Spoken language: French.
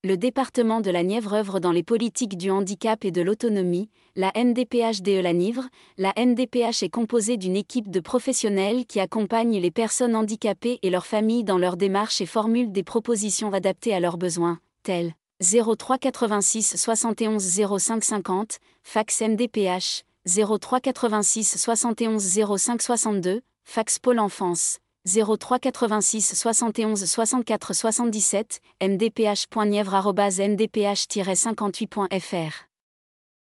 Le département de la Nièvre œuvre dans les politiques du handicap et de l'autonomie, la MDPHDE La Nièvre. La MDPH est composée d'une équipe de professionnels qui accompagnent les personnes handicapées et leurs familles dans leurs démarches et formulent des propositions adaptées à leurs besoins, tels 03 86 71 05 50, fax MDPH, 03 86 71 05 62, fax Pôle Enfance, 03 86 71 64 77, mdph.nièvre@ndph-58.fr